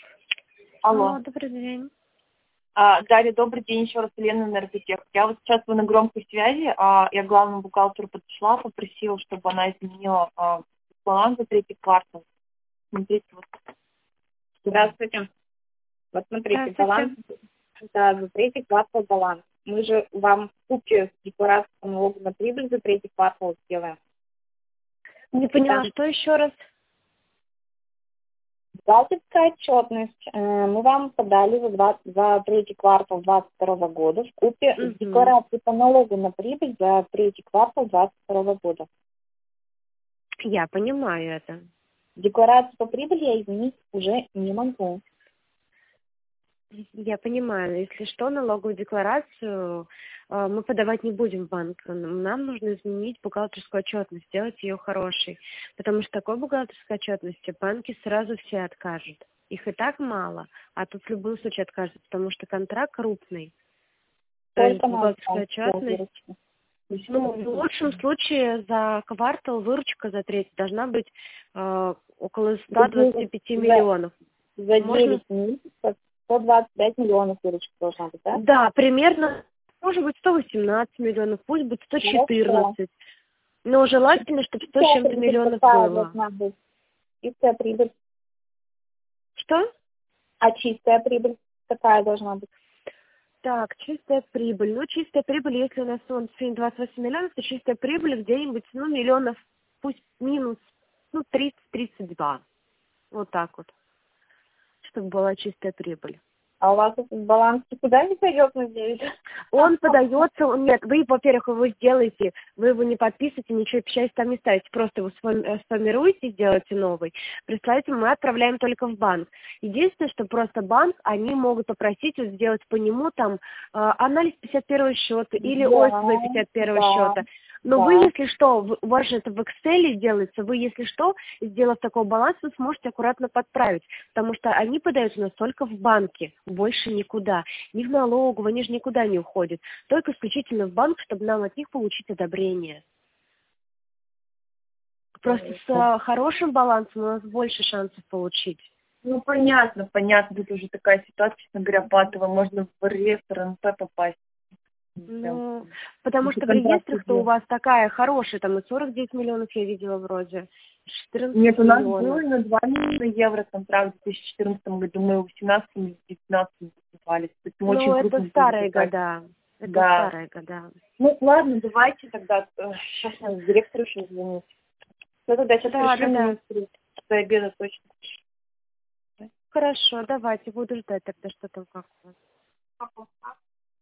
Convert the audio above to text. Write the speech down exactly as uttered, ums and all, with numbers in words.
Алло. Алло, добрый день. А, Дарья, добрый день, еще раз, Елена Энерготех. Я вот сейчас на громкой связи, а, я к главному бухгалтеру подошла, попросила, чтобы она изменила а, баланс за третий квартал. Смотрите, вот. Здравствуйте. Вот смотрите, баланс Здравствуйте. да, за третий квартал баланс. Мы же вам в купе с декларацией по налогу на прибыль за третий квартал сделаем. Не поняла, Там что еще раз? бухгалтерская отчетность. Э, Мы вам подали за, два- за третий квартал двадцать второго года в купе с Угу. декларацией по налогу на прибыль за третий квартал двадцать второго года. Я понимаю это. Декларацию по прибыли я изменить уже не могу. Я понимаю. Если что, налоговую декларацию э, мы подавать не будем в банк. Нам нужно изменить бухгалтерскую отчетность, сделать ее хорошей. Потому что такой бухгалтерской отчетности банки сразу все откажут. Их и так мало, а тут в любом случае откажут, потому что контракт крупный. То есть Только на бухгалтерская отчет отчетность. выручки. Ну, в лучшем случае за квартал выручка за третий должна быть э, около ста двадцати пяти За, миллионов. за Можно... девять месяцев сто двадцать пять миллионов выручка должна быть, да? Да, примерно, может быть, сто восемнадцать миллионов, пусть будет сто четырнадцать. Но желательно, чтобы сто с чем-то миллионов какая было. должна быть? Чистая прибыль. Что? А чистая прибыль какая должна быть? Так, чистая прибыль. Ну, чистая прибыль, если у нас он сегодня двадцать восемь миллионов, то чистая прибыль где-нибудь, ну, миллионов, пусть минус, ну, тридцать-тридцать два. Вот так вот, чтобы была чистая прибыль. А у вас этот баланс никуда не пойдет, надеюсь? Он подается, он- нет, вы, во-первых, его сделаете, вы его не подписываете, ничего печать там не ставите, просто его сформи- э, сформируете, сделаете новый, присылаете, мы отправляем только в банк. Единственное, что просто банк, они могут попросить вот сделать по нему там э, анализ пятьдесят первого счета или Да, ОСВ пятьдесят первого да, счета. Но да. вы, если что, вы- у вас же это в Excel делается, вы, если что, сделав такой баланс, вы сможете аккуратно подправить, потому что они подаются у нас только в банке, больше никуда, ни в налоговую, они же никуда не уходят, только исключительно в банк, чтобы нам от них получить одобрение. Просто с э, хорошим балансом у нас больше шансов получить. Ну, понятно, понятно. Тут уже такая ситуация, честно говоря, патовая. Можно в реестр эн пэ попасть. Ну, потому Это что в контракт реестрах-то у идет. вас такая хорошая, там и сорок девять миллионов я видела вроде, четырнадцать Нет, у нас миллионов. был на два миллиона евро контракт в две тысячи четырнадцатом году. Мы в восемнадцатом и девятнадцатом выступали. Поэтому Ну, очень это крупно старые было. года. Это Да. старые года. Ну, ладно, давайте тогда. э, Сейчас надо директору еще звонить. Ну, тогда сейчас Да, пришлю да, да. министру до обеда точно. Хорошо, давайте, буду ждать тогда, что там как у вас. Ага.